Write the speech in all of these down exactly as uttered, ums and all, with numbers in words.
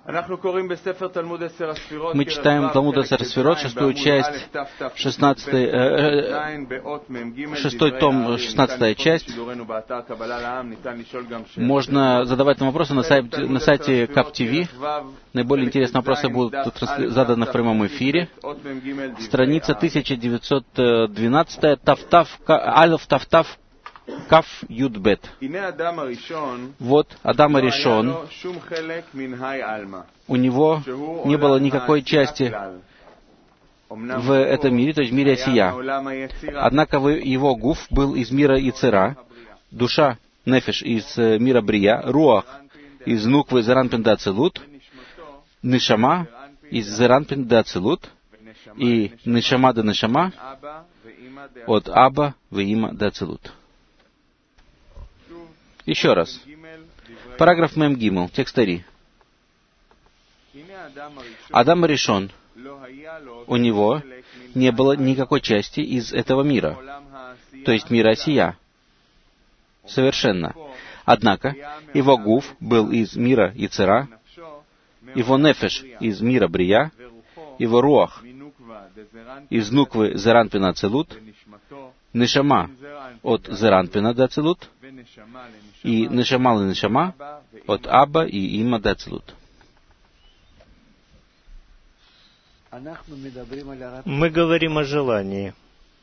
Мы читаем Талмуд Эсер Сфирот, шестую часть, шестнадцатый, э, шестой том, шестнадцатая часть. Можно задавать нам вопросы на сайте, на сайте Кап ти ви. Наиболее интересные вопросы будут заданы в прямом эфире. Страница тысяча девятьсот двенадцать, Тафтав, Алеф Тафтав, Каф Юдбет. Вот Адам Аришон, у него не было никакой части в этом мире, то есть в мире Осия. Однако его гуф был из мира Ицера, душа Нефеш из мира Брия, Руах из Нуквы Зеранпин да Ацилут, Нишама из Зеранпин да Ацилут и Нишама да Нишама от Аба Веима да Ацилут. Еще раз. Параграф Мем Гимел, текст Ари. Адам Аришон, у него не было никакой части из этого мира, то есть мира Осия. Совершенно. Однако, его гуф был из мира Ицера, его нефеш из мира Брия, его руах из нуквы Зеранпина Ацилут, нишама от Зеранпина да Ацилут, и нишама и нишама от Аба и Има да Ацилут. Мы говорим о желании.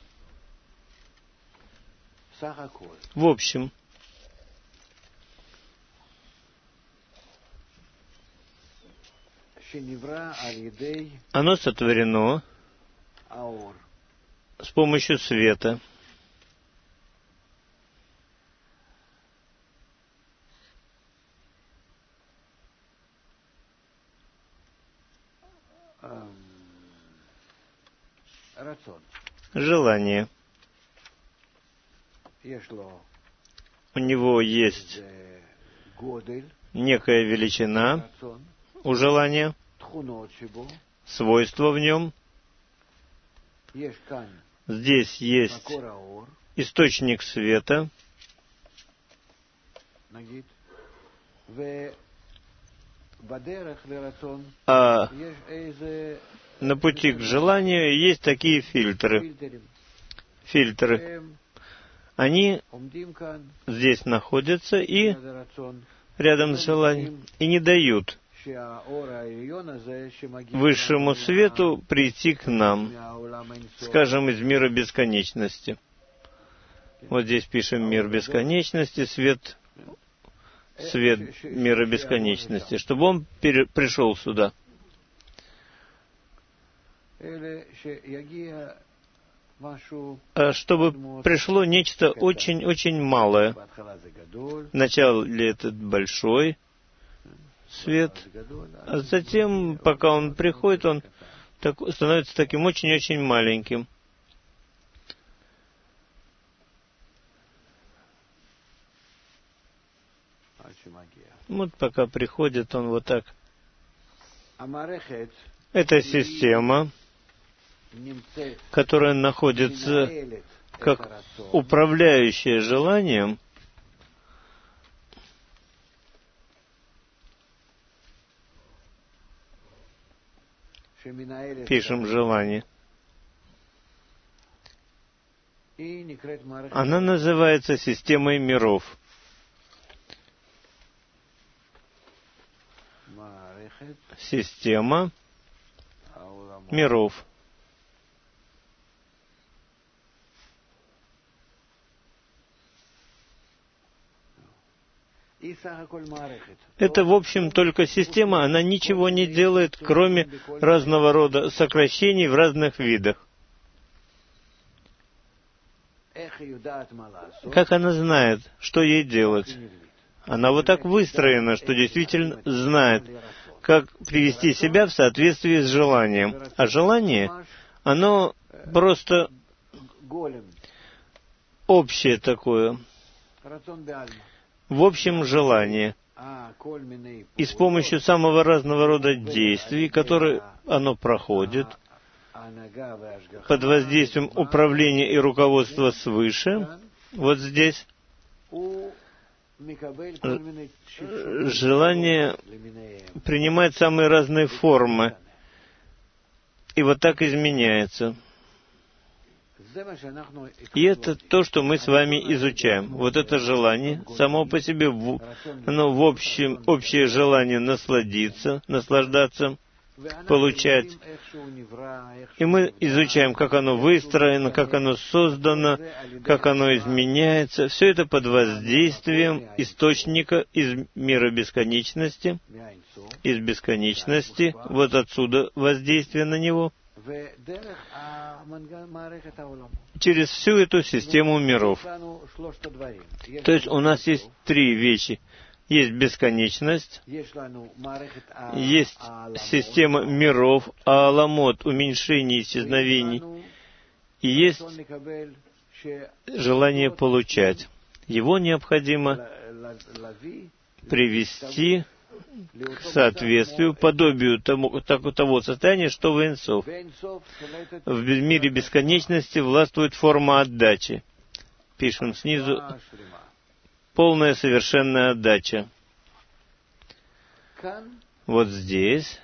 В общем, оно сотворено с помощью света. Желание. У него есть некая величина у желания, свойства в нем. Здесь есть источник света, а на пути к желанию есть такие фильтры. Фильтры. Они здесь находятся и рядом с желанием, и не дают высшему свету прийти к нам, скажем, из мира бесконечности. Вот здесь пишем «мир бесконечности», свет, свет мира бесконечности, чтобы он пере, пришел сюда. Чтобы пришло нечто очень-очень малое. Вначале этот большой свет, а затем, пока он приходит, он так, становится таким очень-очень маленьким. Вот пока приходит он вот так. Эта система, которая находится как управляющая желанием, пишем желание. Она называется системой миров. Система миров. Это, в общем, только система, она ничего не делает, кроме разного рода сокращений в разных видах. Как она знает, что ей делать? Она вот так выстроена, что действительно знает, как привести себя в соответствии с желанием. А желание, оно просто общее такое. В общем, желание. И с помощью самого разного рода действий, которые оно проходит, под воздействием управления и руководства свыше, вот здесь, желание принимает самые разные формы, и вот так изменяется. И это то, что мы с вами изучаем. Вот это желание, само по себе, оно в общем, общее желание насладиться, наслаждаться, получать. И мы изучаем, как оно выстроено, как оно создано, как оно изменяется. Все это под воздействием источника из мира бесконечности, из бесконечности. Вот отсюда воздействие на него. Через всю эту систему миров. То есть у нас есть три вещи. Есть бесконечность, есть система миров, аламот, уменьшений, исчезновений, и есть желание получать. Его необходимо привести к соответствию, подобию тому, того состояния, что в Эйн-Соф. В мире бесконечности властвует форма отдачи. Пишем снизу. Полная совершенная отдача. Вот здесь,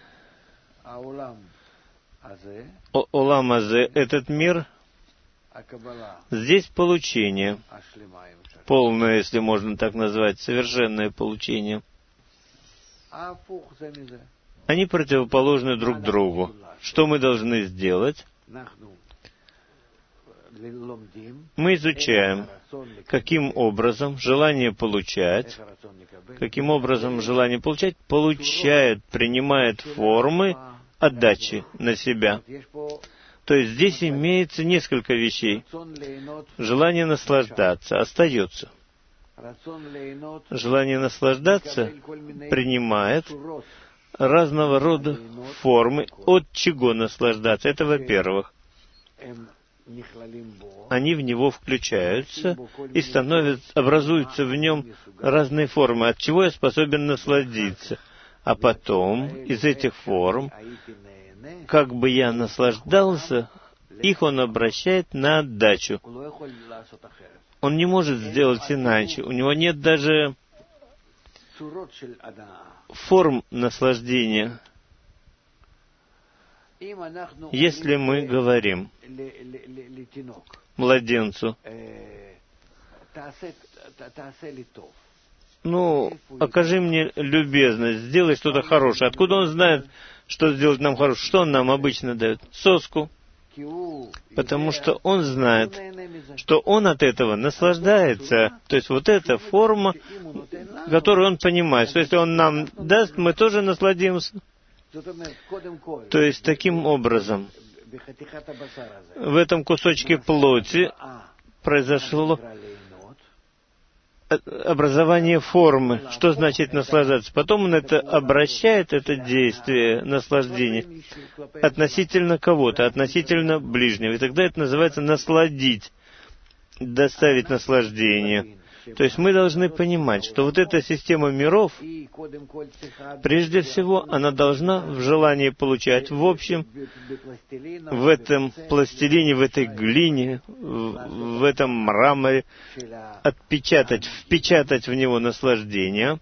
Олам Азе, этот мир, здесь получение, полное, если можно так назвать, совершенное получение. Они противоположны друг другу. Что мы должны сделать? Мы изучаем, каким образом желание получать, каким образом желание получать получает, принимает формы отдачи на себя. То есть здесь имеется несколько вещей. Желание наслаждаться остается. Желание наслаждаться принимает разного рода формы, от чего наслаждаться. Это во-первых. Они в него включаются и становятся, образуются в нем разные формы, от чего я способен насладиться. А потом из этих форм, как бы я наслаждался, их он обращает на отдачу. Он не может сделать иначе. У него нет даже форм наслаждения. Если мы говорим младенцу, ну, окажи мне любезность, сделай что-то хорошее. Откуда он знает, что сделать нам хорошее? Что он нам обычно дает? Соску. Потому что он знает, что он от этого наслаждается. То есть вот эта форма, которую он понимает, что если он нам даст, мы тоже насладимся. То есть таким образом в этом кусочке плоти произошло образование формы. Что значит наслаждаться? Потом он это обращает, это действие наслаждения, относительно кого-то, относительно ближнего. И тогда это называется насладить, доставить наслаждение. То есть мы должны понимать, что вот эта система миров, прежде всего, она должна в желании получать, в общем, в этом пластилине, в этой глине, в, в этом мраморе, отпечатать, впечатать в него наслаждение,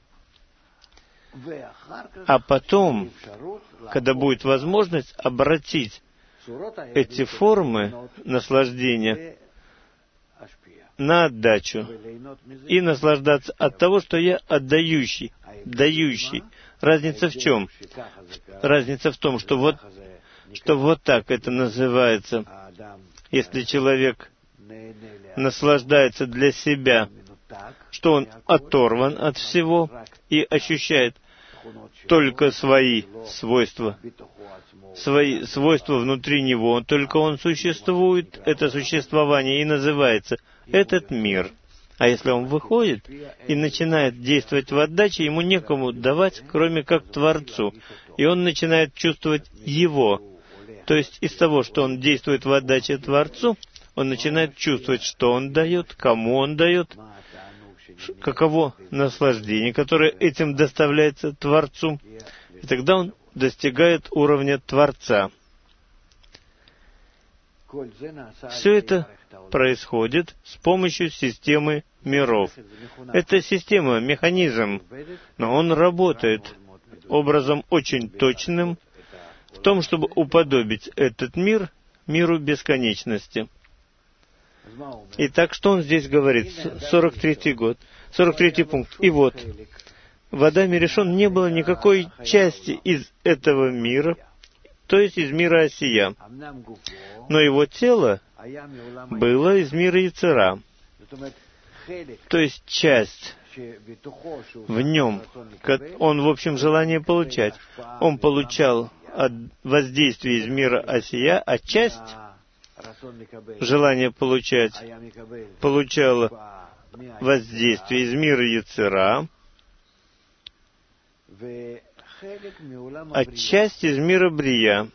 а потом, когда будет возможность, обратить эти формы наслаждения на отдачу и наслаждаться от того, что я отдающий, дающий. Разница в чем? Разница в том, что вот, что вот так это называется. Если человек наслаждается для себя, что он оторван от всего и ощущает только свои свойства, свои свойства внутри него, только он существует, это существование и называется этот мир. А если он выходит и начинает действовать в отдаче, ему некому давать, кроме как Творцу. И он начинает чувствовать Его. То есть из того, что он действует в отдаче Творцу, он начинает чувствовать, что он дает, кому он дает, каково наслаждение, которое этим доставляется Творцу. И тогда он достигает уровня Творца. Все это происходит с помощью системы миров. Это система, механизм, но он работает образом очень точным в том, чтобы уподобить этот мир миру бесконечности. Итак, что он здесь говорит? сорок третий год, сорок третий пункт. И вот, в Адаме решен не было никакой части из этого мира, то есть из мира Осия, но его тело было из мира Яцера, то есть часть в нем, он, в общем, желание получать. Он получал от воздействия из мира Осия, а часть желание получать получала воздействие из мира Яцера, а часть из мира Брия,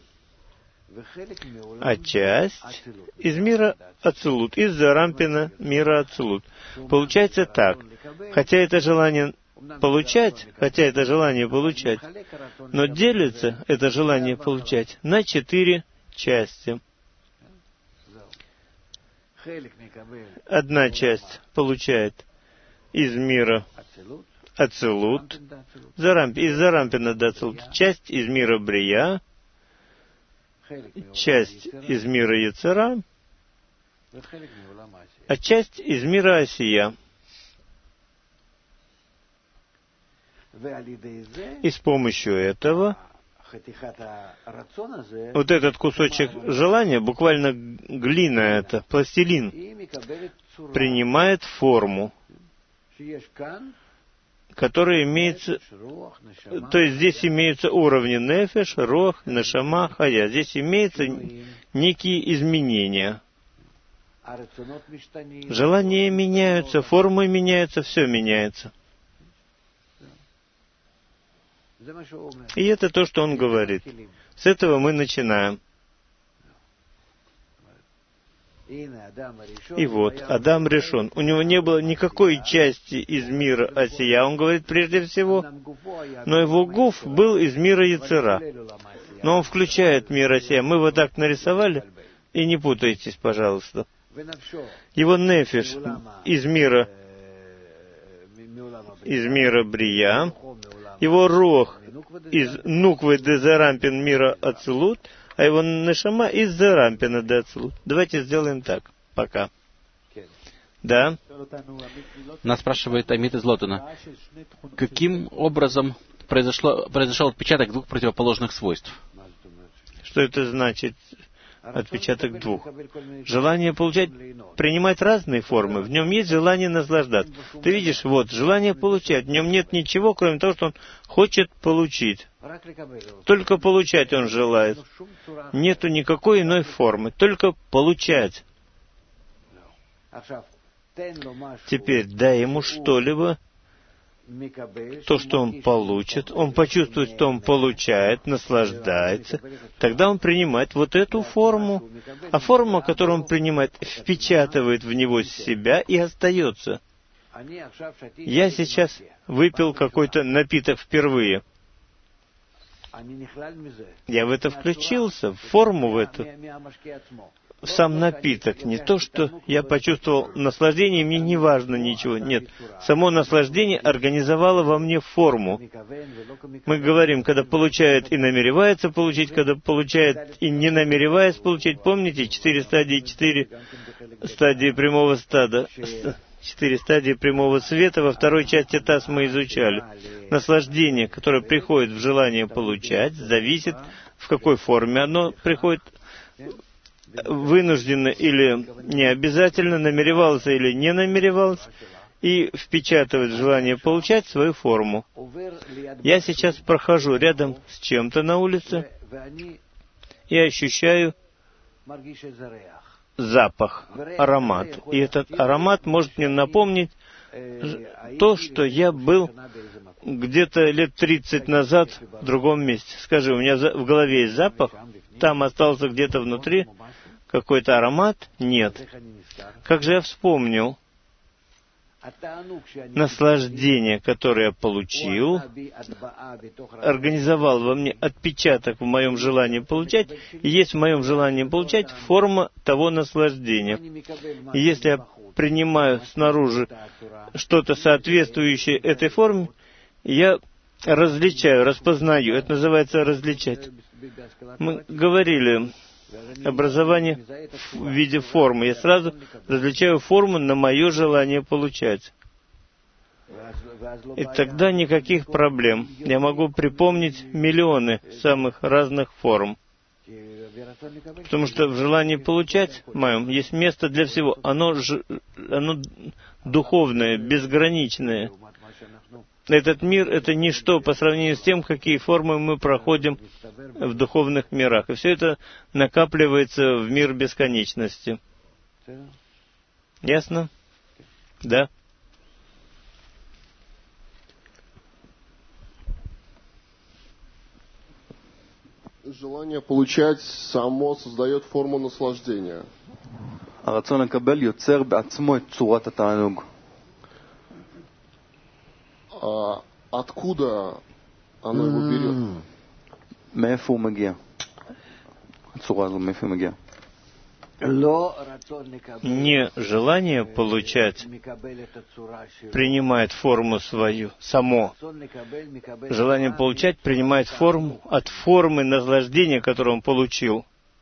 а часть из мира Ацилут, из Зарампина мира Ацилут. Получается так, хотя это желание получать, хотя это желание получать, но делится это желание получать на четыре части. Одна часть получает из мира Ацилут, из Зарампина до Ацилут, часть из мира Брия, часть из мира Яцера, а часть из мира Осия. И с помощью этого вот этот кусочек желания, буквально глина это, пластилин, принимает форму, которая имеется, то есть здесь имеются уровни нефеш, рох, нешама, хая. Здесь имеются некие изменения. Желания меняются, формы меняются, все меняется. И это то, что он говорит. С этого мы начинаем. И вот, Адам решен. У него не было никакой части из мира Осия, он говорит прежде всего, но его гуф был из мира Яцера. Но он включает мир Осия. Мы вот так нарисовали, и не путайтесь, пожалуйста. Его нефиш из мира, из мира Брия, его рох из Нуквы де Зарампин мира Ацилут, а его нешама из Зарампина де Ацилут. Давайте сделаем так. Пока. Да? Нас спрашивает Амит из Лотона. Каким образом произошло, произошел отпечаток двух противоположных свойств? Что это значит? Отпечаток двух. Желание получать, принимать разные формы. В нем есть желание наслаждаться. Ты видишь, вот, желание получать. В нем нет ничего, кроме того, что он хочет получить. Только получать он желает. Нету никакой иной формы. Только получать. Теперь дай ему что-либо, то, что он получит, он почувствует, что он получает, наслаждается, тогда он принимает вот эту форму, а форма, которую он принимает, впечатывает в него себя и остается. Я сейчас выпил какой-то напиток впервые. Я в это включился, в форму в эту, в сам напиток. Не то, что я почувствовал наслаждение, мне не важно ничего. Нет, само наслаждение организовало во мне форму. Мы говорим, когда получает и намеревается получить, когда получает и не намереваясь получить. Помните, четыре стадии, четыре стадии прямого стада, четыре стадии прямого света, во второй части ТАСС мы изучали. Наслаждение, которое приходит в желание получать, зависит, в какой форме оно приходит, вынужденно или не обязательно, намеревался или не намеревался, и впечатывает желание получать свою форму. Я сейчас прохожу рядом с чем-то на улице и ощущаю запах, аромат. И этот аромат может мне напомнить то, что я был где-то лет тридцать назад в другом месте. Скажи, у меня в голове есть запах, там остался где-то внутри какой-то аромат? Нет. Как же я вспомнил? наслаждение, которое я получил, организовал во мне отпечаток в моем желании получать, и есть в моем желании получать форма того наслаждения. И если я принимаю снаружи что-то соответствующее этой форме, я различаю, распознаю. Это называется различать. Мы говорили образование в виде формы. Я сразу различаю форму на мое желание получать. И тогда никаких проблем. Я могу припомнить миллионы самых разных форм. Потому что в желании получать моем есть место для всего. Оно, ж, оно духовное, безграничное. Этот мир — это ничто по сравнению с тем, какие формы мы проходим в духовных мирах. И все это накапливается в мир бесконечности. Ясно? Да. Желание получать само создает форму наслаждения. הרצון לקבל יוצר בעצמו את צורת התענוג. А откуда оно его берет? מאיפה הוא מגיע? הצורה הזו, מאיפה היא מגיעה? Не желание получать принимает форму свою, само. Желание получать принимает форму от формы наслаждения, которую он получил.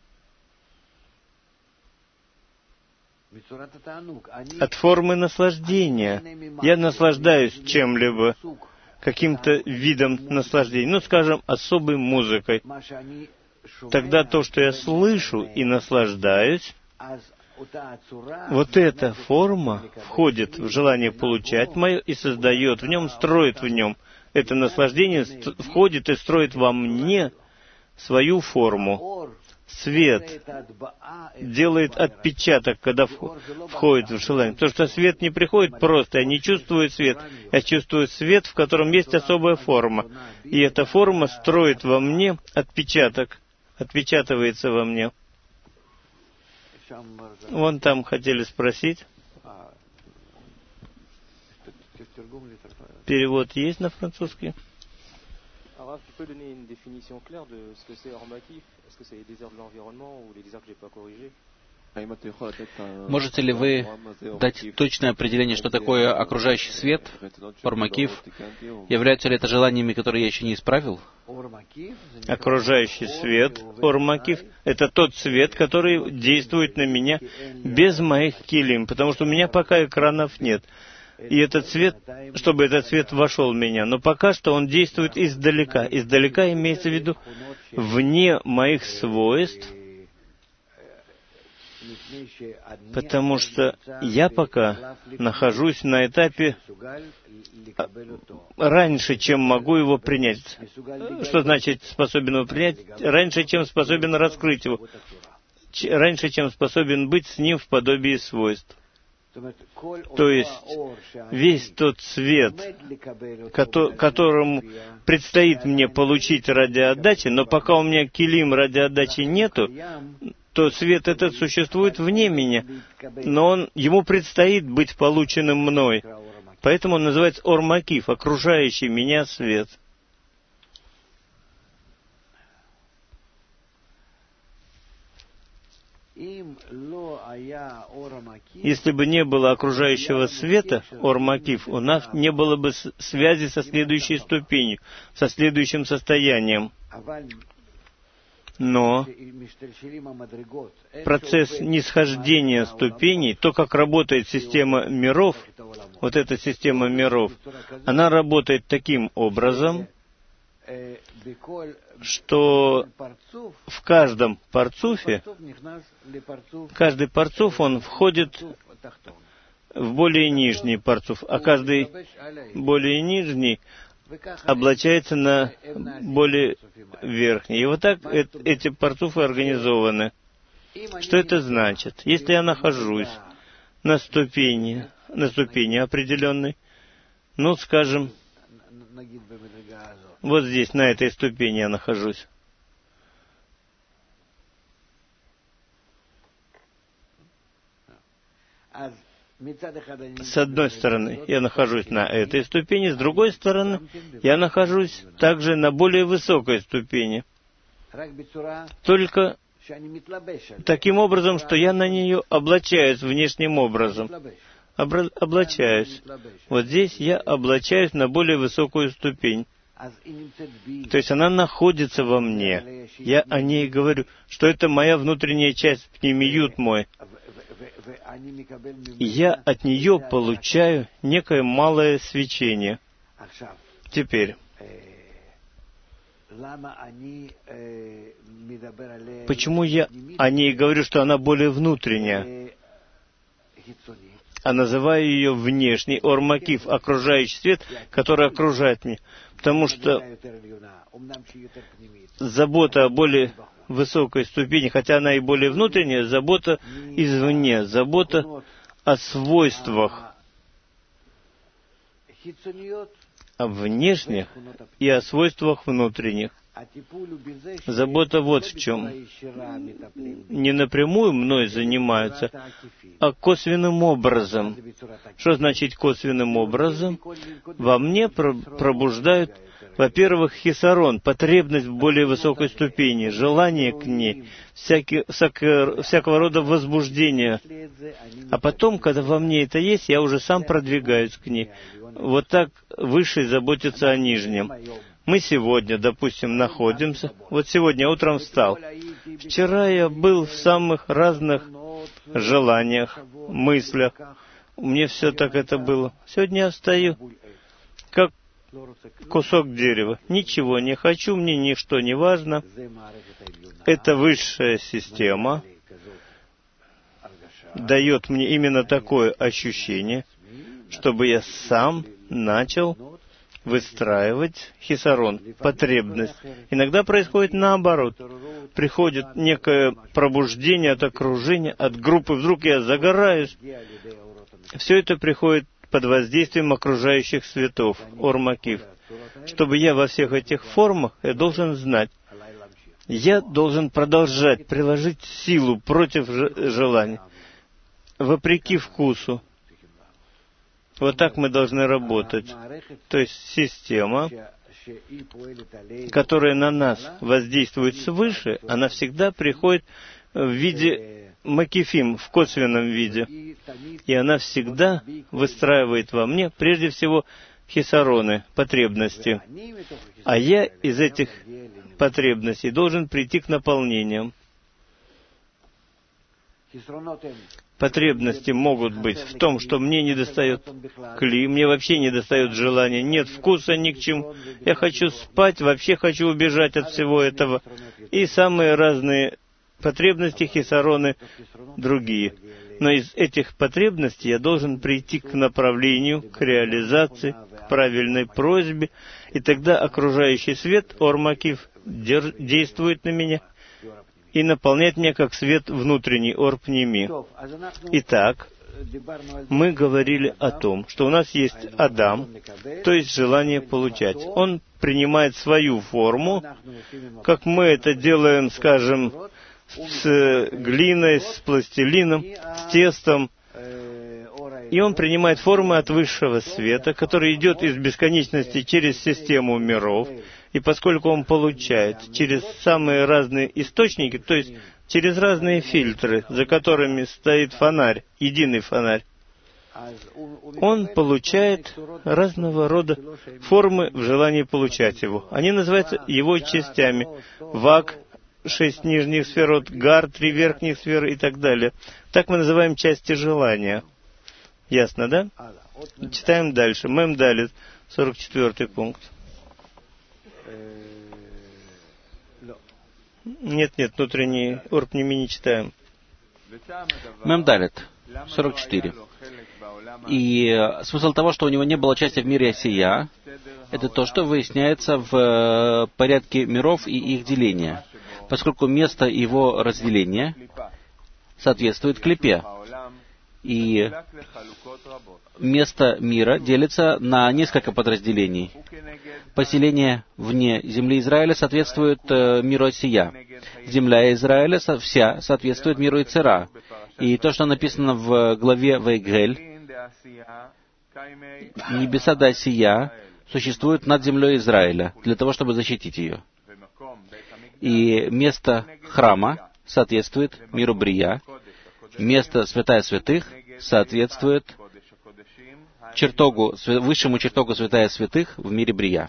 От формы наслаждения. Я наслаждаюсь чем-либо, каким-то видом наслаждения, ну, скажем, особой музыкой. Тогда то, что я слышу и наслаждаюсь, вот эта форма входит в желание получать мое и создает в нем, строит в нем. Это наслаждение входит и строит во мне свою форму. Свет делает отпечаток, когда входит в желание. Потому что свет не приходит просто, я не чувствую свет. Я чувствую свет, в котором есть особая форма. И эта форма строит во мне отпечаток, отпечатывается во мне. Вон там хотели спросить. Перевод есть на французский? Alors, tu peux donner une définition claire de ce que c'est Ormakif? Est-ce que c'est les déserts de l'environnement ou les déserts que je n'ai pas corrigés? Можете ли вы дать точное определение, что такое окружающий свет, Ормакив? Являются ли это желаниями, которые я еще не исправил? Окружающий свет, Ормакив, это тот свет, который действует на меня без моих килим, потому что у меня пока экранов нет. И этот свет, чтобы этот свет вошел в меня, но пока что он действует издалека. Издалека имеется в виду вне моих свойств, потому что я пока нахожусь на этапе раньше, чем могу его принять. Что значит способен его принять? Раньше, чем способен раскрыть его. Раньше, чем способен быть с ним в подобии свойств. То есть весь тот свет, которому предстоит мне получить ради отдачи, но пока у меня килим ради отдачи нету, то свет этот существует вне меня, но он, ему предстоит быть полученным мной. Поэтому он называется Ормакив, окружающий меня свет. Если бы не было окружающего света, Ормакив, у нас не было бы связи со следующей ступенью, со следующим состоянием. Но процесс нисхождения ступеней, то, как работает система миров, вот эта система миров, она работает таким образом, что в каждом парцуфе, каждый парцуф, он входит в более нижний парцуф, а каждый более нижний облачается на более верхний. И вот так эти парцуфы организованы. Что это значит? Если я нахожусь на ступени, на ступени определенной, ну, скажем, вот здесь, на этой ступени я нахожусь. С одной стороны, я нахожусь на этой ступени, с другой стороны, я нахожусь также на более высокой ступени. Только таким образом, что я на нее облачаюсь внешним образом. Обра- облачаюсь. Вот здесь я облачаюсь на более высокую ступень. То есть она находится во мне. Я о ней говорю, что это моя внутренняя часть, пнемиют мой. И я от нее получаю некое малое свечение. Теперь, почему я о ней говорю, что она более внутренняя, а называю ее внешний ормакив, окружающий свет, который окружает меня? Потому что забота о более высокой ступени, хотя она и более внутренняя, забота извне, забота о свойствах, о внешних и о свойствах внутренних. Забота вот в чем. Не напрямую мной занимаются, а косвенным образом. Что значит косвенным образом? Во мне пробуждают, во-первых, хисарон, потребность в более высокой ступени, желание к ней, всякий, всяко, всякого рода возбуждение. А потом, когда во мне это есть, я уже сам продвигаюсь к ней. Вот так Высший заботится о Нижнем. Мы сегодня, допустим, находимся. Вот сегодня утром встал. Вчера я был в самых разных желаниях, мыслях. Мне все так это было. Сегодня я встаю, как кусок дерева. Ничего не хочу, мне ничто не важно. Это высшая система дает мне именно такое ощущение, чтобы я сам начал выстраивать хисарон, потребность. Иногда происходит наоборот. Приходит некое пробуждение от окружения, от группы. Вдруг я загораюсь. Все это приходит под воздействием окружающих светов, ормакив. Чтобы я во всех этих формах, я должен знать, я должен продолжать приложить силу против желания, вопреки вкусу. Вот так мы должны работать. То есть система, которая на нас воздействует свыше, она всегда приходит в виде макифим, в косвенном виде. И она всегда выстраивает во мне, прежде всего, хисароны, потребности. А я из этих потребностей должен прийти к наполнениям. Потребности могут быть в том, что мне недостает кли, мне вообще недостает желания, нет вкуса ни к чему. Я хочу спать, вообще хочу убежать от всего этого. И самые разные потребности, хисароны, другие. Но из этих потребностей я должен прийти к направлению, к реализации, к правильной просьбе, и тогда окружающий свет, ормакив, действует на меня и наполняет меня как свет внутренний, орпними. Итак, мы говорили о том, что у нас есть Адам, то есть желание получать. Он принимает свою форму, как мы это делаем, скажем, с глиной, с пластилином, с тестом. И он принимает формы от высшего света, который идет из бесконечности через систему миров. И поскольку он получает через самые разные источники, то есть через разные фильтры, за которыми стоит фонарь, единый фонарь, он получает разного рода формы в желании получать его. Они называются его частями. Вак, шесть нижних сферот, гар, три верхних сферы и так далее. Так мы называем части желания. Ясно, да? Читаем дальше. Мэм далит, сорок четвёртый пункт. Нет, нет, внутренний орпними не читаем. Мэм далит, сорок четыре. И смысл того, что у него не было части в мире Осия, это то, что выясняется в порядке миров и их деления, поскольку место его разделения соответствует клипе. И место мира делится на несколько подразделений. Поселение вне земли Израиля соответствует э, миру Осия. Земля Израиля со, вся соответствует миру Ицера. И то, что написано в главе Вайгель, небеса да сия существуют над землей Израиля для того, чтобы защитить ее. И место храма соответствует миру Брия, место святая святых соответствует чертогу, высшему чертогу святая святых в мире Брия.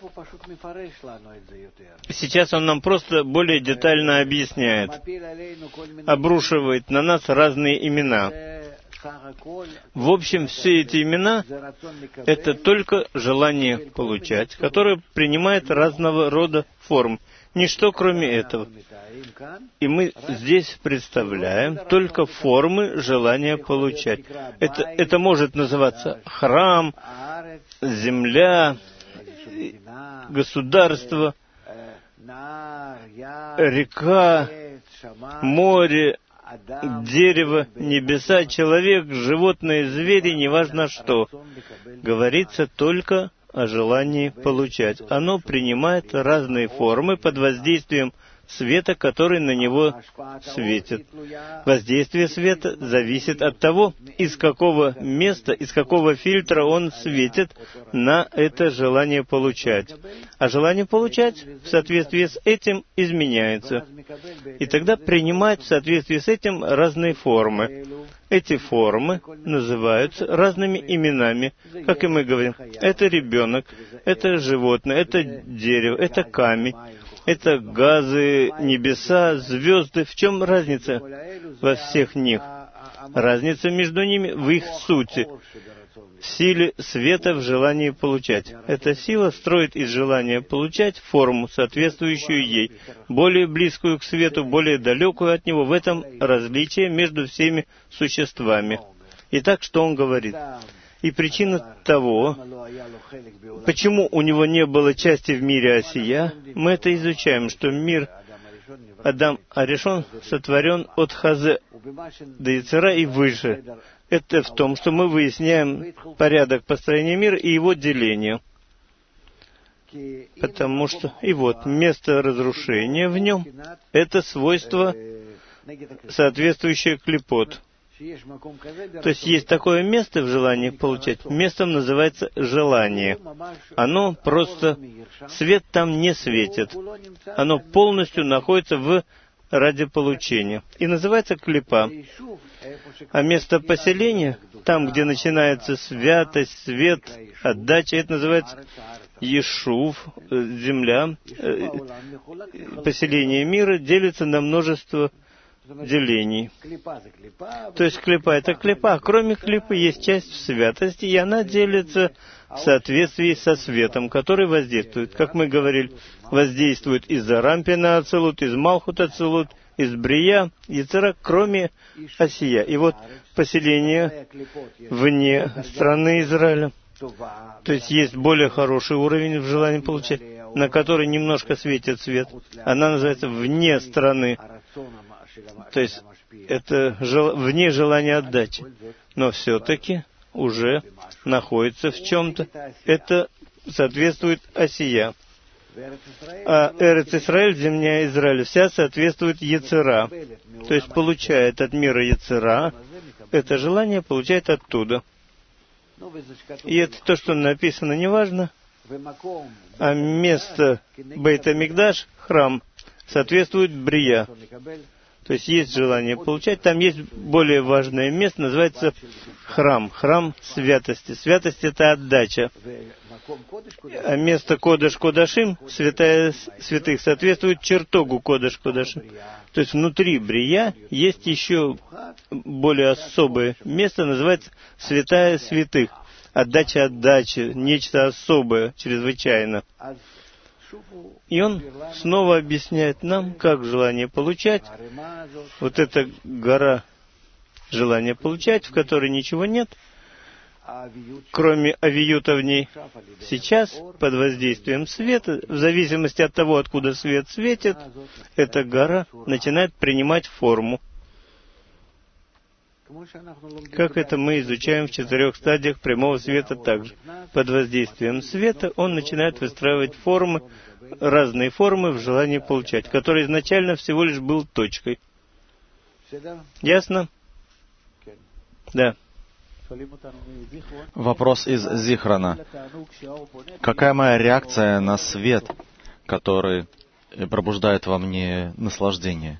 Сейчас он нам просто более детально объясняет, обрушивает на нас разные имена. В общем, все эти имена — это только желание получать, которое принимает разного рода форм. Ничто кроме этого. И мы здесь представляем только формы желания получать. Это, это может называться храм, земля, государство, река, море, дерево, небеса, человек, животные, звери, неважно что. Говорится только о желании получать. Оно принимает разные формы под воздействием света, который на него светит. Воздействие света зависит от того, из какого места, из какого фильтра он светит на это желание получать. А желание получать в соответствии с этим изменяется. И тогда принимать в соответствии с этим разные формы. Эти формы называются разными именами, как и мы говорим. Это ребенок, это животное, это дерево, это камень. Это газы, небеса, звезды. В чем разница во всех них? Разница между ними в их сути, в силе света в желании получать. Эта сила строит из желания получать форму, соответствующую ей, более близкую к свету, более далекую от него. В этом различие между всеми существами. Итак, что он говорит? И причина того, почему у него не было части в мире Осия, мы это изучаем, что мир Адам Аришон сотворен от Хазе до Яцера и выше. Это в том, что мы выясняем порядок построения мира и его деления. Потому что, и вот, место разрушения в нем — это свойство, соответствующее клипот. То есть есть такое место в желании получать. Местом называется желание. Оно просто... Свет там не светит. Оно полностью находится в ради получения. И называется клипа. А место поселения, там, где начинается святость, свет, отдача, это называется Ешув, земля. Поселение мира делится на множество делений. То есть клипа — это клипа. Кроме клипы есть часть в святости, и она делится в соответствии со светом, который воздействует. Как мы говорили, воздействует из Рампина Ацелут, из Малхут Ацелут, из Брия, Яцера, кроме Осия. И вот поселение вне страны Израиля. То есть есть более хороший уровень в желании получать, на который немножко светит свет. Она называется вне страны. То есть это жел... вне желания отдачи. Но все-таки уже находится в чем-то. Это соответствует Осия. А Эрец Исраэль, земля Израиля, вся соответствует Яцера. То есть получает от мира Яцера, это желание получает оттуда. И это то, что написано, неважно. А место Бейт-Амикдаш, храм, соответствует Брия. То есть есть желание получать. Там есть более важное место, называется храм. Храм святости. Святость — это отдача. А место Кодеш-Кодашим, святая святых, соответствует чертогу Кодеш-Кодашим. То есть внутри Брия есть еще более особое место, называется святая святых. Отдача отдачи, нечто особое, чрезвычайно. И он снова объясняет нам, как желание получать, вот эта гора желания получать, в которой ничего нет, кроме авиюта в ней. Сейчас, под воздействием света, в зависимости от того, откуда свет светит, эта гора начинает принимать форму. Как это мы изучаем в четырех стадиях прямого света также. Под воздействием света он начинает выстраивать формы, разные формы в желании получать, который изначально всего лишь был точкой. Ясно? Да. Вопрос из Зихрана. Какая моя реакция на свет, который пробуждает во мне наслаждение?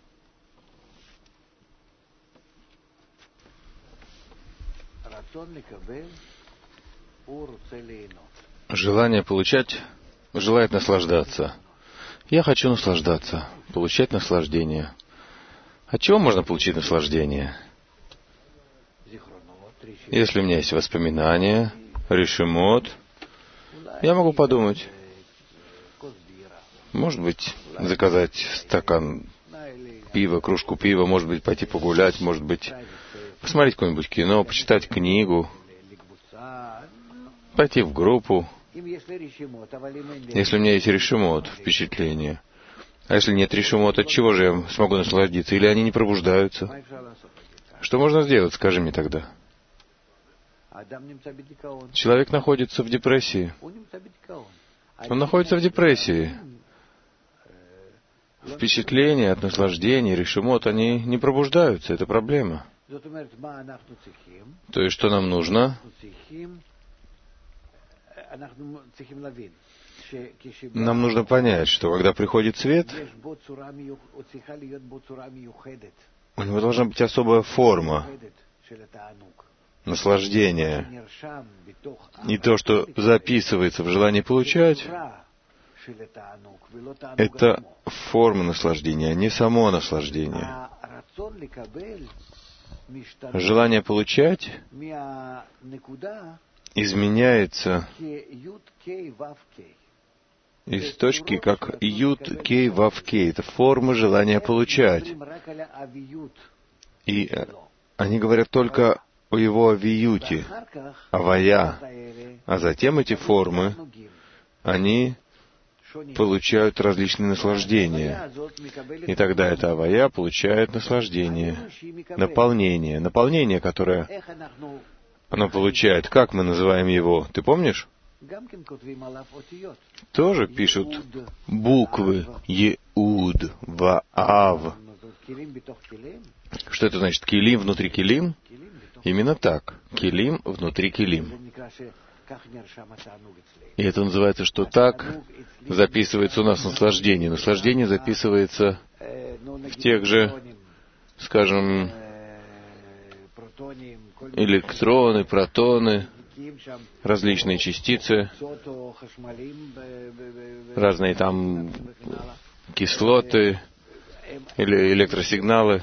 Желание получать желает наслаждаться. Я хочу наслаждаться, получать наслаждение. От чего можно получить наслаждение? Если у меня есть воспоминания, решимот, я могу подумать, может быть, заказать стакан пива, кружку пива, может быть, пойти погулять, может быть, посмотреть какое-нибудь кино, почитать книгу, пойти в группу. Если у меня есть решимот, впечатление. А если нет решимот, от чего же я смогу насладиться? Или они не пробуждаются? Что можно сделать, скажи мне тогда? Человек находится в депрессии. Он находится в депрессии. Впечатления от наслаждения, решимот, они не пробуждаются. Это проблема. То есть, что нам нужно? Нам нужно понять, что когда приходит свет, у него должна быть особая форма наслаждения. И то, что записывается в желании получать, это форма наслаждения, а не само наслаждение. Желание получать изменяется из точки, как Юд, Кей, Вав, Кей. Это форма желания получать. И они говорят только о его авиюте, авая. А затем эти формы, они получают различные наслаждения. И тогда эта авая получает наслаждение, наполнение. Наполнение, которое оно получает. Как мы называем его? Ты помнишь? Тоже пишут буквы Еуд, Ваав. Что это значит? Килим внутри килим? Именно так. Килим внутри килим. И это называется, что так записывается у нас наслаждение. Наслаждение записывается в тех же, скажем, электроны, протоны, различные частицы, разные там кислоты или электросигналы.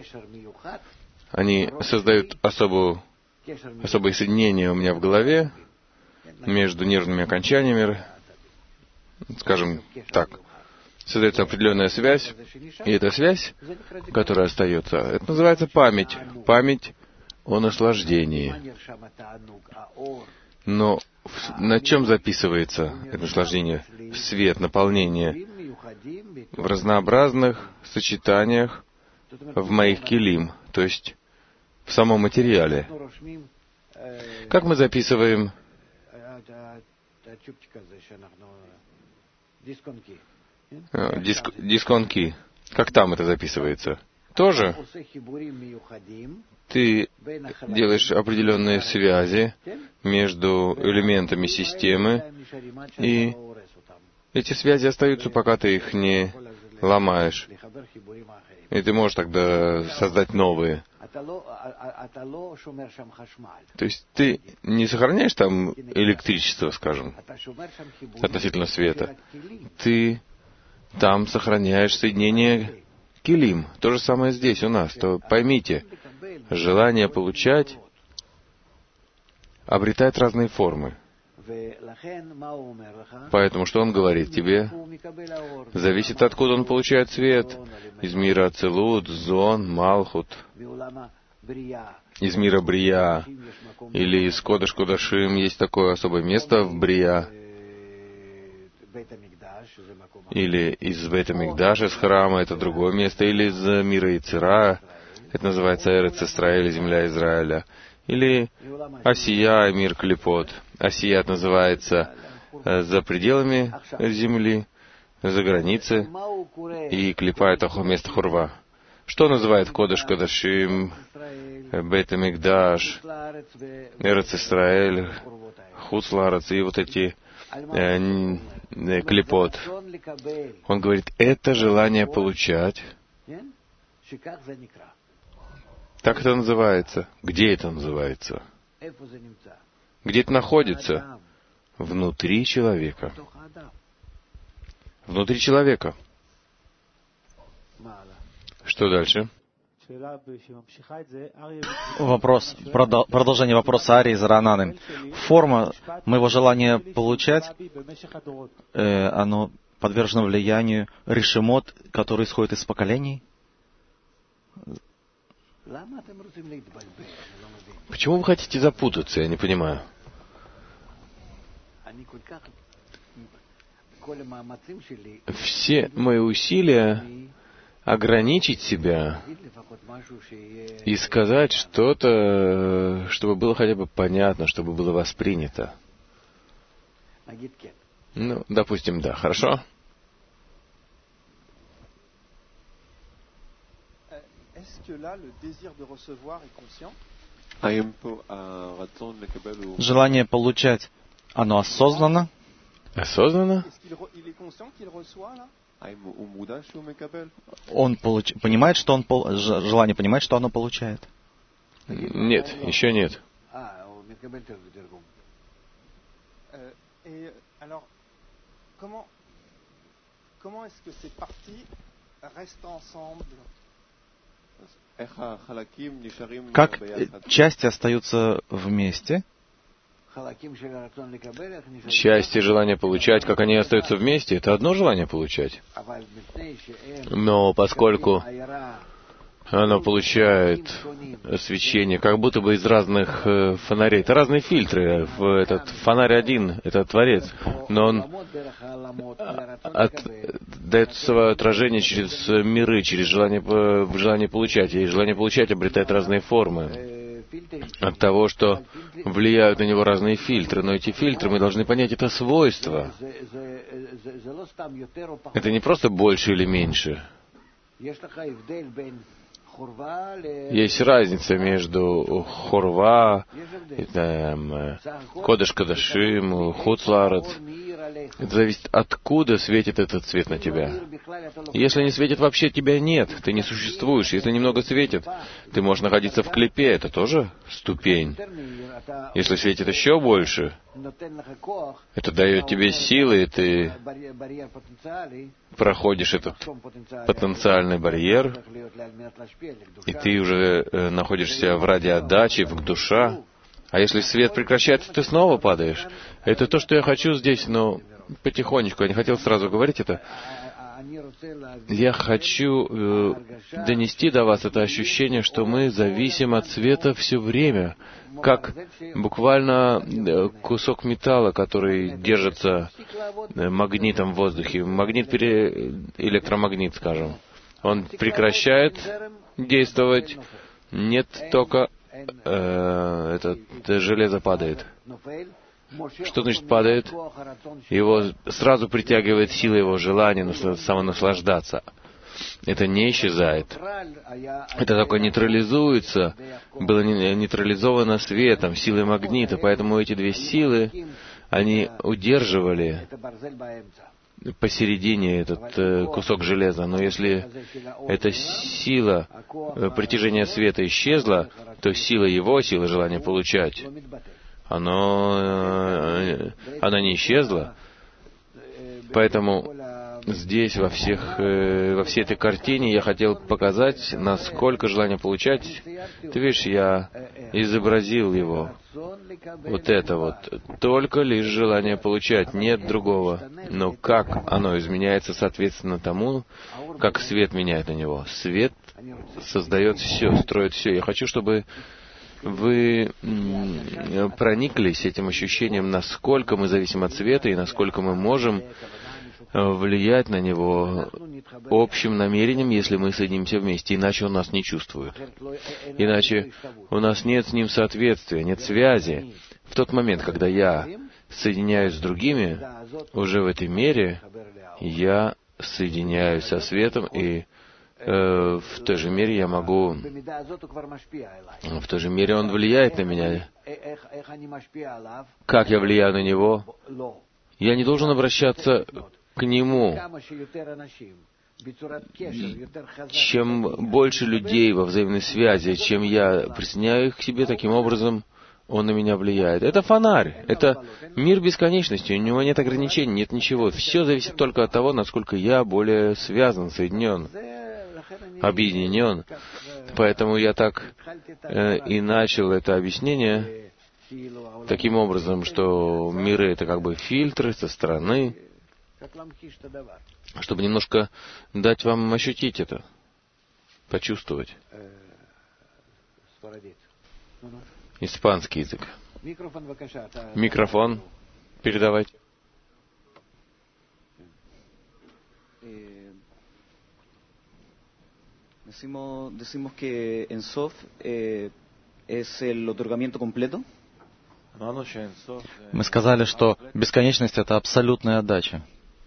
Они создают особую, особое соединение у меня в голове между нервными окончаниями, скажем так. Создается определенная связь, и эта связь, которая остается, это называется память. Память о наслаждении. Но в, на чем записывается это наслаждение? Свет, наполнение в разнообразных сочетаниях в моих килим, то есть в самом материале. Как мы записываем диск, дисконки? Как там это записывается? Тоже ты делаешь определенные связи между элементами системы, и эти связи остаются, пока ты их не ломаешь. И ты можешь тогда создать новые. То есть ты не сохраняешь там электричество, скажем, относительно света. Ты там сохраняешь соединение килим. То же самое здесь у нас. То поймите, желание получать обретает разные формы. Поэтому что он говорит тебе? Зависит, откуда он получает свет. Из мира Ацилут, Зон, Малхут. Из мира Брия. Или из Кодеш Кодашим. Есть такое особое место в Брия. Или из Бейта Микдаша, из храма, это другое место. Или из мира Ицера. Это называется Эрец Исраэль, земля Израиля. Или Асия, мир Клипот. Асия называется за пределами земли, за границей, и Клипа — это место Хурва. Что называет Кодеш Кодашим? Бейт Амикдаш, Эрец Исраэль, Хуц Лаарец и вот эти э, э, клипот. Он говорит, это желание получать. Так это называется. Где это называется? Где это находится? Внутри человека. Внутри человека. Что дальше? Вопрос, продол- продолжение вопроса Ари из Рананы. Форма моего желания получать, э, оно подвержено влиянию решемот, который исходит из поколений? Почему вы хотите запутаться? Я не понимаю. Все мои усилия ограничить себя и сказать что-то, чтобы было хотя бы понятно, чтобы было воспринято. Ну, допустим, да. Хорошо? Желание получать, оно осознанно? Осознанно? Он получ... понимает, что он пол... желание понимает, что оно получает? Нет, еще нет. Как части остаются вместе? Части желания получать, как они остаются вместе, это одно желание получать. Но поскольку оно получает свечение, как будто бы из разных э, фонарей. Это разные фильтры. В этот фонарь один — это Творец, но он от, дает свое отражение через миры, через желание, желание получать. И желание получать обретает разные формы от того, что влияют на него разные фильтры. Но эти фильтры, мы должны понять, это свойства. Это не просто больше или меньше. Есть разница между хорва, там, кодеш кадашим, хуц лаарец. Это зависит, откуда светит этот свет на тебя. Если не светит вообще, тебя нет, ты не существуешь. Если немного светит, ты можешь находиться в клипе, это тоже ступень. Если светит еще больше, это дает тебе силы, и ты проходишь этот потенциальный барьер, и ты уже э, находишься в радиоотдаче, в душа. А если свет прекращается, ты снова падаешь. Это то, что я хочу здесь, но потихонечку. Я не хотел сразу говорить это. Я хочу э, донести до вас это ощущение, что мы зависим от света все время, как буквально э, кусок металла, который держится э, магнитом в воздухе. Магнит, пере... электромагнит, скажем. Он прекращает действовать, нет тока, э, это, это железо падает. Что значит падает? Его сразу притягивает сила его желания самонаслаждаться. Это не исчезает. Это только нейтрализуется, было нейтрализовано светом, силой магнита, поэтому эти две силы, они удерживали посередине этот э, кусок железа. Но если эта сила э, притяжения света исчезла, то сила его, сила желания получать, оно, э, она не исчезла. Поэтому здесь, во, всех, э, во всей этой картине, я хотел показать, насколько желание получать. Ты видишь, я изобразил его. Вот это вот. Только лишь желание получать, нет другого. Но как оно изменяется соответственно тому, как свет меняет на него. Свет создает все, строит все. Я хочу, чтобы вы прониклись этим ощущением, насколько мы зависим от света и насколько мы можем влиять на него общим намерением, если мы соединимся вместе, иначе он нас не чувствует. Иначе у нас нет с ним соответствия, нет связи. В тот момент, когда я соединяюсь с другими, уже в этой мере я соединяюсь со светом, и э, в той же мере я могу... В той же мере он влияет на меня. Как я влияю на него? Я не должен обращаться к нему. Чем больше людей во взаимной связи, чем я присоединяю их к себе, таким образом он на меня влияет. Это фонарь, это мир бесконечности, у него нет ограничений, нет ничего. Все зависит только от того, насколько я более связан, соединен, объединен. Поэтому я так э, и начал это объяснение таким образом, что миры — это как бы фильтры со стороны, чтобы немножко дать вам ощутить это, почувствовать. Испанский язык. Микрофон передавать. Decimos, decimos que en Sof eh, es el otorgamiento completo. Мы сказали, что бесконечность — это абсолютная отдача.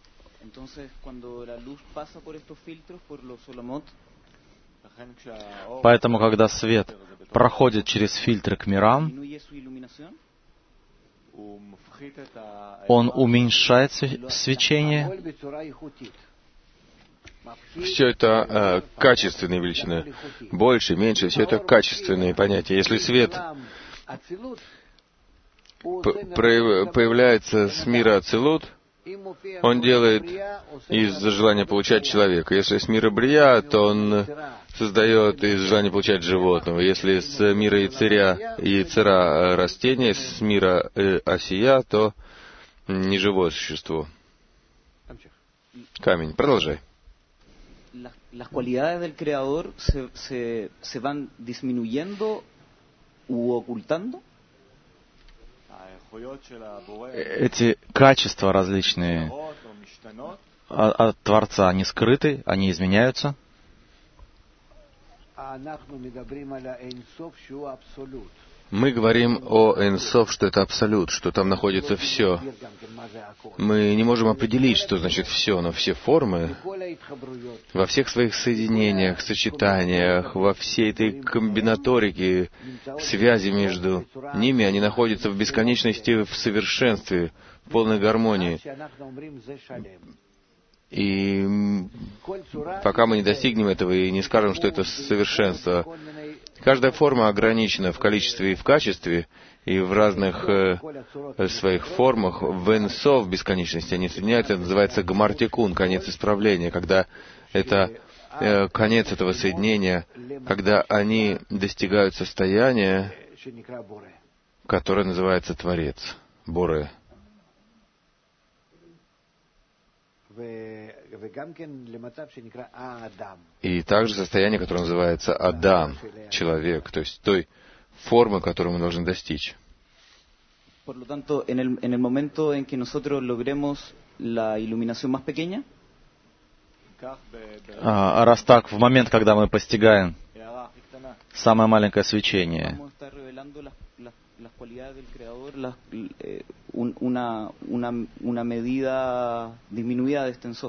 Поэтому, когда свет проходит через фильтры к мирам, он уменьшает свечение. Все это э, качественные величины. Больше, меньше, все это качественные понятия. Если свет появляется с мира Ацилут, он делает из-за желания получать человека. Если с мира Брия, то он создает из желания получать животного. Если с мира Яцеря, Яцера растения, с мира э, Асия, то неживое существо. Камень. Продолжай. Las cualidades del creador se, se, se van disminuyendo u ocultando. Эти качества различные от Творца, они скрыты, они изменяются. Мы говорим о Энсоф, что это абсолют, что там находится все. Мы не можем определить, что значит все, но все формы, во всех своих соединениях, сочетаниях, во всей этой комбинаторике, связи между ними, они находятся в бесконечности, в совершенстве, в полной гармонии. И пока мы не достигнем этого и не скажем, что это совершенство, каждая форма ограничена в количестве и в качестве, и в разных э, своих формах. В Энсов, в бесконечности, они соединяются, это называется Гмартикун, конец исправления, когда это э, конец этого соединения, когда они достигают состояния, которое называется Творец, Боре. И также состояние, которое называется Адам, человек, то есть той формы, которую мы должны достичь. А раз так, в момент, когда мы постигаем самое маленькое свечение, las cualidades del creador, las, eh, un, una, una, una medida disminuida de este Ensof,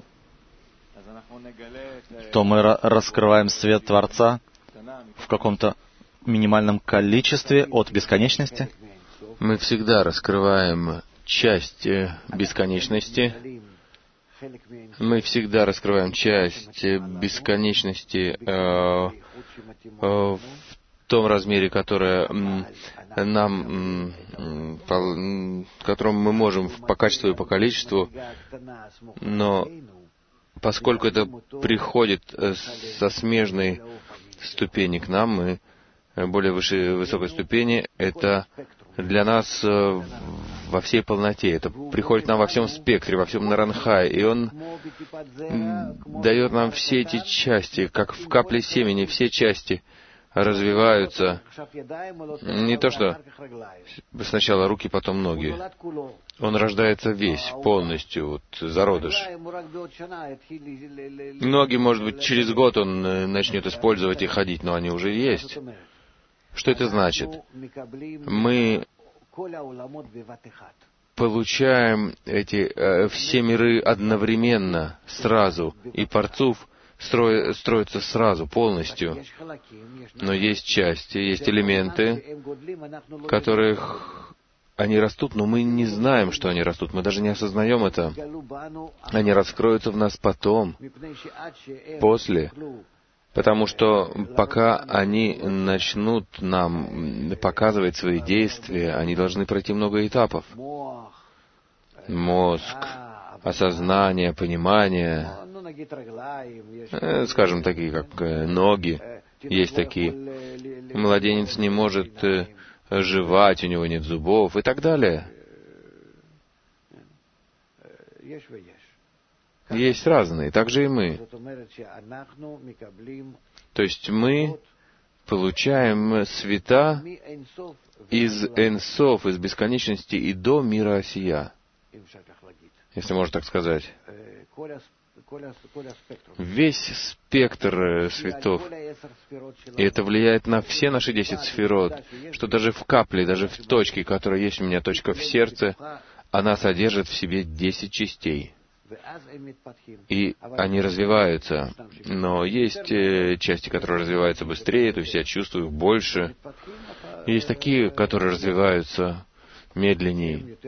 то мы раскрываем свет Творца в каком-то минимальном количестве от бесконечности. Мы всегда раскрываем часть бесконечности. Мы всегда раскрываем часть бесконечности э, э, в том размере, которое нам, которым мы можем по качеству и по количеству, но поскольку это приходит со смежной ступени к нам, мы более выше, высокой ступени, это для нас во всей полноте, это приходит нам во всем спектре, во всем Наранхае, и он дает нам все эти части, как в капле семени, все части развиваются. Не то, что сначала руки, потом ноги. Он рождается весь, полностью, вот, зародыш. Ноги, может быть, через год он начнет использовать и ходить, но они уже есть. Что это значит? Мы получаем эти э, все миры одновременно, сразу. И Парцуф стро... строятся сразу, полностью. Но есть части, есть элементы, которых они растут, но мы не знаем, что они растут. Мы даже не осознаем это. Они раскроются в нас потом, после. Потому что пока они начнут нам показывать свои действия, они должны пройти много этапов. Мозг, осознание, понимание, э, скажем, такие как э, ноги, есть такие. Младенец не может э, жевать, у него нет зубов и так далее. Есть разные, так же и мы. То есть мы получаем света из Энсов, из бесконечности и до мира Осия, если можно так сказать. Весь спектр светов. И это влияет на все наши десять сферот, что даже в капле, даже в точке, которая есть у меня точка в сердце, она содержит в себе десять частей. И они развиваются. Но есть э, части, которые развиваются быстрее, то есть я чувствую их больше. Есть такие, которые развиваются медленнее.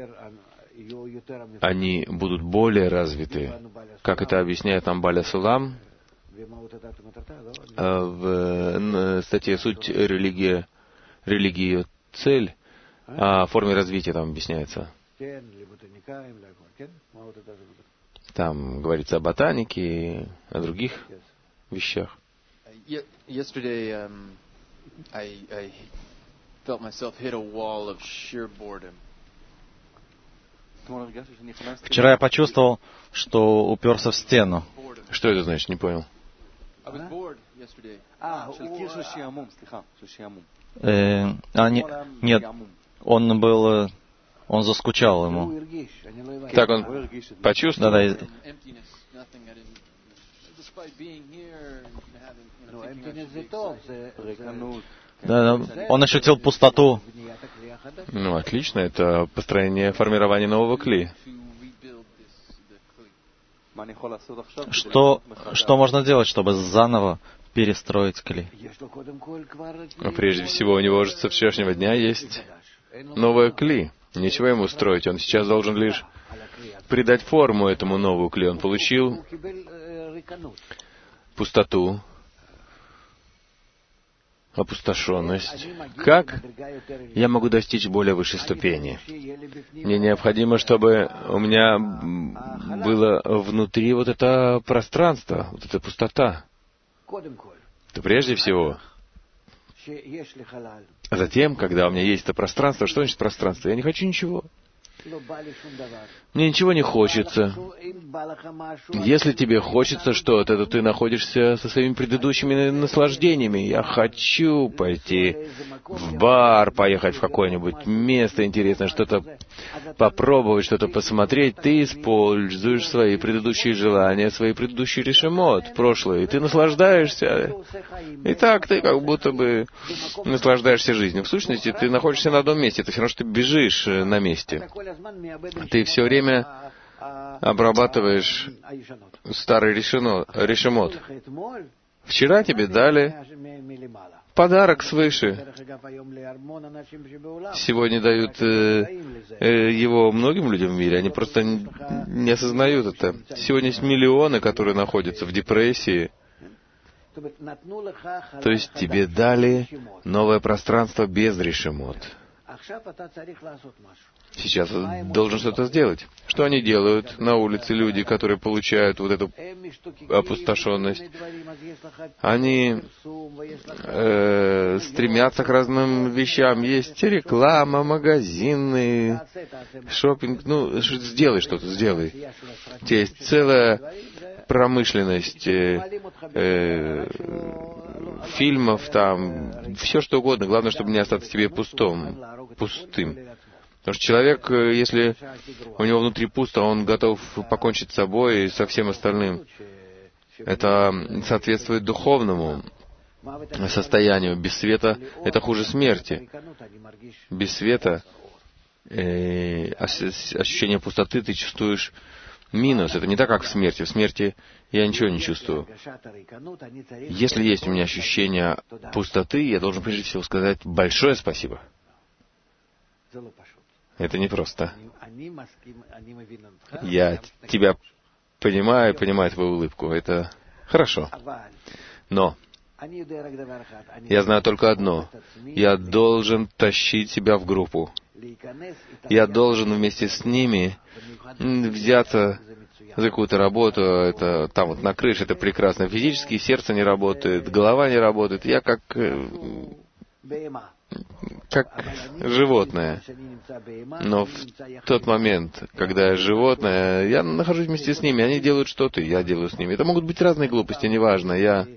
Они будут более развиты. Как это объясняет нам Баля Сулам в статье «Суть религии, религии цель», о форме развития там объясняется. Там говорится о ботанике и о других вещах. Yesterday, um, I, I felt myself hit a wall of sheer boredom. Вчера я почувствовал, что уперся в стену. Что это значит? Не понял. Э, а, не, нет, он был, он заскучал ему. Так он почувствовал? Да, да. Да, да, он ощутил пустоту. Ну, отлично, это построение, формирование нового кли. Что, что можно делать, чтобы заново перестроить кли? А прежде всего, у него уже со вчерашнего дня есть новое кли. Нечего ему строить, он сейчас должен лишь придать форму этому новому кли. Он получил пустоту, опустошенность. Как я могу достичь более высшей ступени? Мне необходимо, чтобы у меня было внутри вот это пространство, вот эта пустота. То прежде всего. А затем, когда у меня есть это пространство, что значит пространство? Я не хочу ничего. Мне ничего не хочется. Если тебе хочется что-то, то ты находишься со своими предыдущими наслаждениями. Я хочу пойти в бар, поехать в какое-нибудь место интересное, что-то попробовать, что-то посмотреть. Ты используешь свои предыдущие желания, свои предыдущие решемот, прошлые, и ты наслаждаешься. И так ты как будто бы наслаждаешься жизнью. В сущности, ты находишься на одном месте, это все равно, что ты бежишь на месте. Ты все время обрабатываешь старый решемот. Вчера тебе дали подарок свыше. Сегодня дают э, э, его многим людям в мире. Они просто не осознают это. Сегодня есть миллионы, которые находятся в депрессии. То есть тебе дали новое пространство без решемот. Сейчас должен что-то сделать. Что они делают на улице, люди, которые получают вот эту опустошенность? Они э, стремятся к разным вещам. Есть реклама, магазины, шопинг. Ну, сделай что-то, сделай. Есть целая промышленность э, э, фильмов, там, все что угодно. Главное, чтобы не остаться тебе пустым. пустым. Потому что человек, если у него внутри пусто, он готов покончить с собой и со всем остальным. Это соответствует духовному состоянию. Без света это хуже смерти. Без света э, ощущение пустоты ты чувствуешь минус. Это не так, как в смерти. В смерти я ничего не чувствую. Если есть у меня ощущение пустоты, я должен прежде всего сказать большое спасибо. Это непросто. Я тебя понимаю, понимаю твою улыбку. Это хорошо. Но я знаю только одно. Я должен тащить себя в группу. Я должен вместе с ними взяться за какую-то работу. Это там вот на крыше, это прекрасно. Физически сердце не работает, голова не работает. Я как, как животное. Но в тот момент, когда я животное, я нахожусь вместе с ними, они делают что-то, я делаю с ними. Это могут быть разные глупости, неважно. Я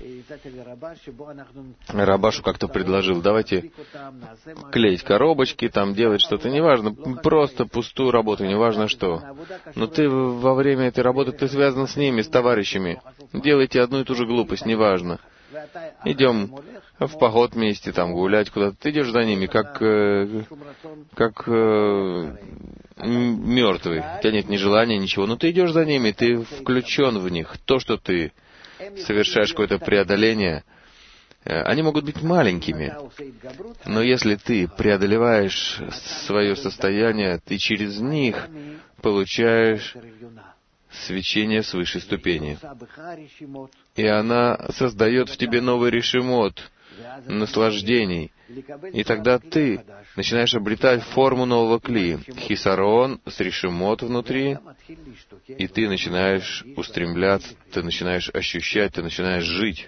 Рабашу как-то предложил, давайте клеить коробочки, там делать что-то, неважно, просто пустую работу, неважно что. Но ты во время этой работы, ты связан с ними, с товарищами. Делайте одну и ту же глупость, неважно. Идем в поход вместе, там, гулять куда-то. Ты идешь за ними, как, э, как э, мертвый. У тебя нет ни желания, ничего. Но ты идешь за ними, ты включен в них. То, что ты совершаешь какое-то преодоление, они могут быть маленькими, но если ты преодолеваешь свое состояние, ты через них получаешь свечение с высшей ступени. И она создает в тебе новый решимот, наслаждений. И тогда ты начинаешь обретать форму нового кли, хисарон с решимот внутри, и ты начинаешь устремляться, ты начинаешь ощущать, ты начинаешь жить.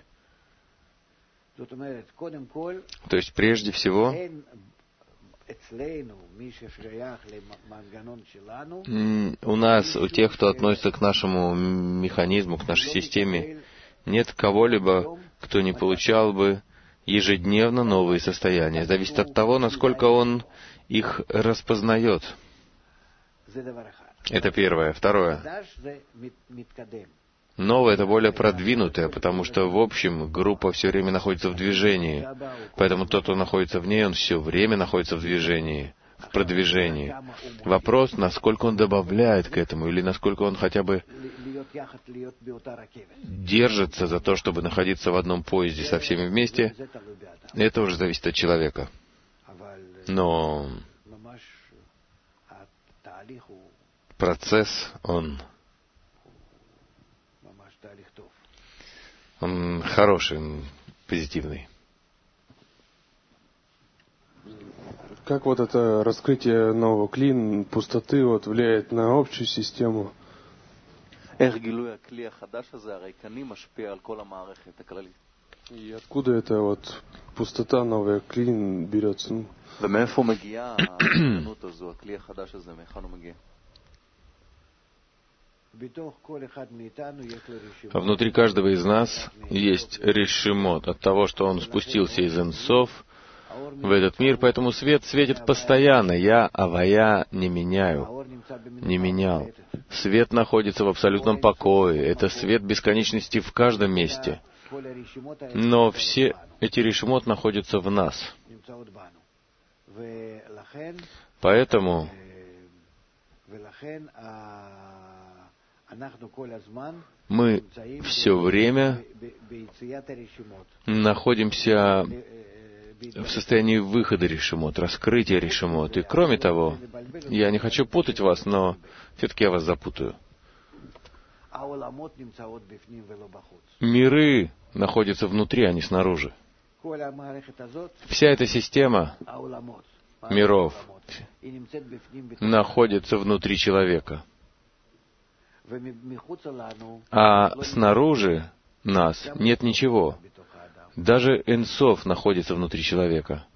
То есть, прежде всего, у нас, у тех, кто относится к нашему механизму, к нашей системе, нет кого-либо, кто не получал бы ежедневно новые состояния. Зависит от того, насколько он их распознает. Это первое. Второе. Новое — это более продвинутое, потому что, в общем, группа все время находится в движении. Поэтому тот, кто находится в ней, он все время находится в движении, в продвижении. Вопрос, насколько он добавляет к этому, или насколько он хотя бы держится за то, чтобы находиться в одном поезде со всеми вместе, это уже зависит от человека. Но процесс, он, он хороший, он позитивный. Как вот это раскрытие нового клин, пустоты вот влияет на общую систему? И откуда эта вот пустота, новая клин берется? Ну? Внутри каждого из нас есть решимот от того, что он спустился из энсов в этот мир, поэтому свет светит постоянно. Я, авая, не меняю, не менял. Свет находится в абсолютном покое. Это свет бесконечности в каждом месте. Но все эти решимот находятся в нас. Поэтому мы все время находимся в состоянии выхода решимот, раскрытия решимот. И кроме того, я не хочу путать вас, но все-таки я вас запутаю. Миры находятся внутри, а не снаружи. Вся эта система миров находится внутри человека. А снаружи нас нет ничего. Даже энсов находится внутри человека.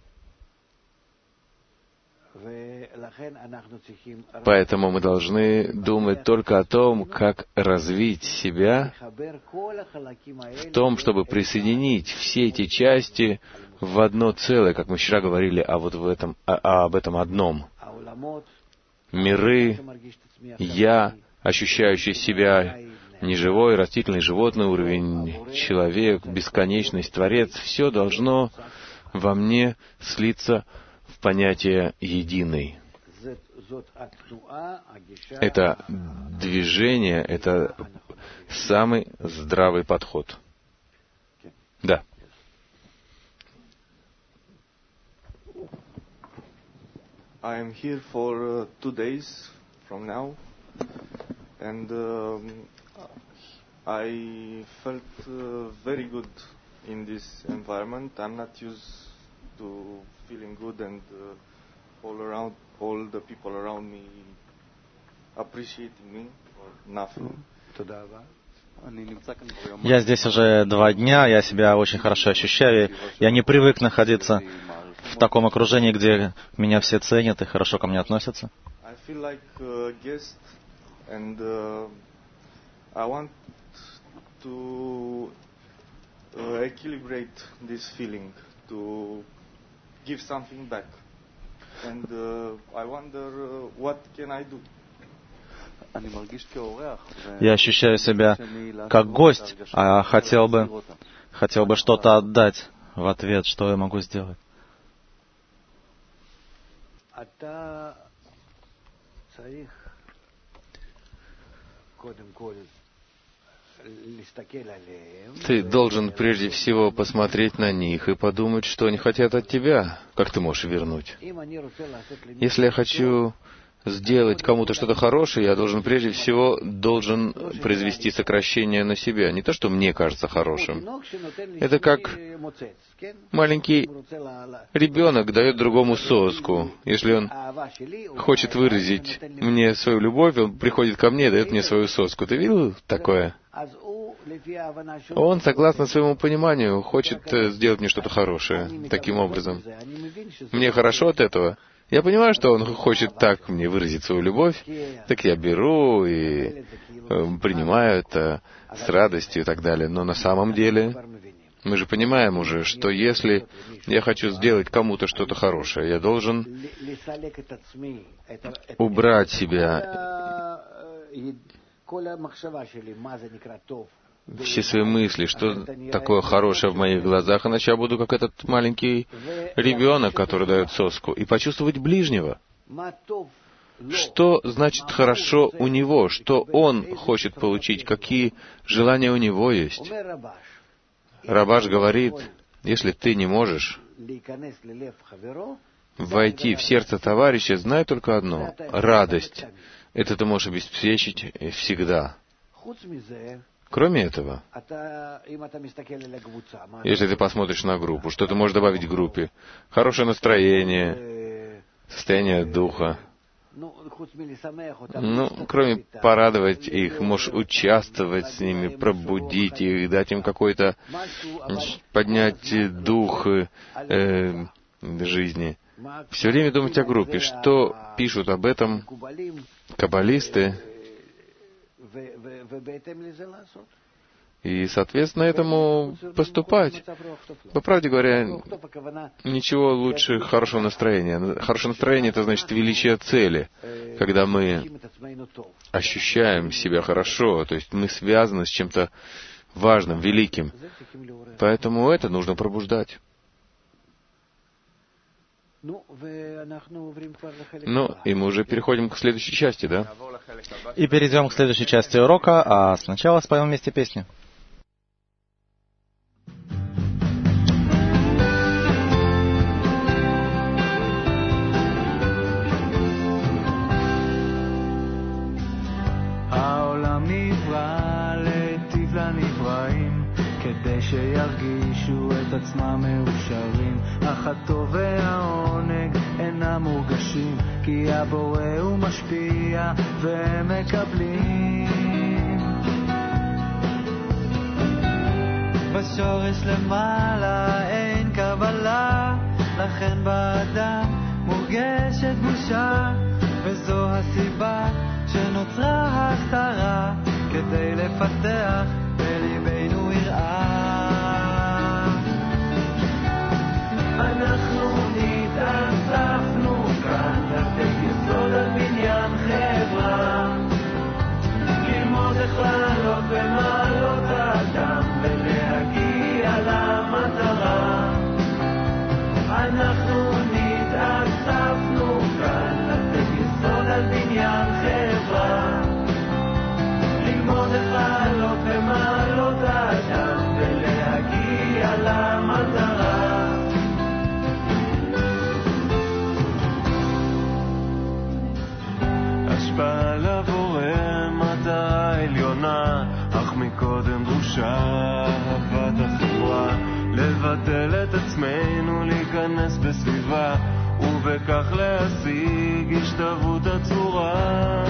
Поэтому мы должны думать только о том, как развить себя в том, чтобы присоединить все эти части в одно целое, как мы вчера говорили, а вот в этом, а, об этом одном. Миры, я, ощущающий себя неживой, растительный, животный уровень, человек, бесконечность, Творец, все должно во мне слиться в понятие «единый». Это движение, это самый здравый подход. Да. I am here for uh, two days from now, and um, I felt uh, very good in this environment. I'm not used to feeling good, and uh, all around, all the people around me appreciating me or nothing. Я здесь уже два дня, я себя очень хорошо ощущаю. Я не привык находиться в таком окружении, где меня все ценят и хорошо ко мне относятся. I feel like a guest, and uh, I want to uh, equilibrate this feeling, to give something back, and uh, I wonder uh, what can I do. Я ощущаю себя как гость, а хотел бы, хотел бы что-то отдать в ответ, что я могу сделать. Ты должен прежде всего посмотреть на них и подумать, что они хотят от тебя, как ты можешь вернуть. Если я хочу сделать кому-то что-то хорошее, я должен прежде всего должен произвести сокращение на себя. Не то, что мне кажется хорошим. Это как маленький ребенок дает другому соску. Если он хочет выразить мне свою любовь, он приходит ко мне и дает мне свою соску. Ты видел такое? Он, согласно своему пониманию, хочет сделать мне что-то хорошее таким образом. Мне хорошо от этого. Я понимаю, что он хочет так мне выразить свою любовь, так я беру и принимаю это с радостью и так далее. Но на самом деле мы же понимаем уже, что если я хочу сделать кому-то что-то хорошее, я должен убрать себя, все свои мысли, что такое хорошее в моих глазах, иначе я буду как этот маленький ребенок, который дает соску, и почувствовать ближнего. Что значит хорошо у него, что он хочет получить, какие желания у него есть. Рабаш говорит, если ты не можешь войти в сердце товарища, знай только одно — радость. Это ты можешь обеспечить всегда. Кроме этого, если ты посмотришь на группу, что ты можешь добавить к группе? Хорошее настроение, состояние духа. Ну, кроме порадовать их, можешь участвовать с ними, пробудить их, дать им какой-то, поднять дух э, жизни. Все время думать о группе. Что пишут об этом каббалисты? И, соответственно, этому поступать. По правде говоря, ничего лучше хорошего настроения. Хорошее настроение — это значит величие цели. Когда мы ощущаем себя хорошо, то есть мы связаны с чем-то важным, великим. Поэтому это нужно пробуждать. Ну, и мы уже переходим к следующей части, да? И перейдем к следующей части урока, а сначала споем вместе песню. שירגישו את עצמם מאושרים, אך הטוב והעונג אינם מורגשים, כי הבורא הוא משפיע והם מקבלים. בשורש למעלה אין קבלה, לכן באדם מורגשת בושה, וזו הסיבה שנוצרה הסתרה, כדי לפתח בליבנו יראה. אנחנו נתאספנו כאן לתת יסוד על בניין חברה, ללמוד איך לעלות במעלות האדם ולהגיע למטרה. אנחנו נתאספנו כאן לתת דרושה אהבת החברה, לבטל את עצמנו, להיכנס בסביבה, ובכך להשיג השתוות הצורה.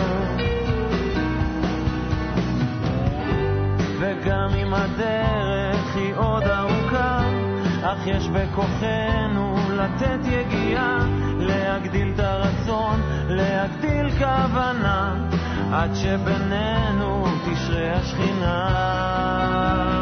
וגם אם הדרך היא עוד ארוכה, אך יש בכוחנו לתת יגיעה, להגדיל את הרצון, להגדיל כוונה, עד שבינינו תשרה השכינה.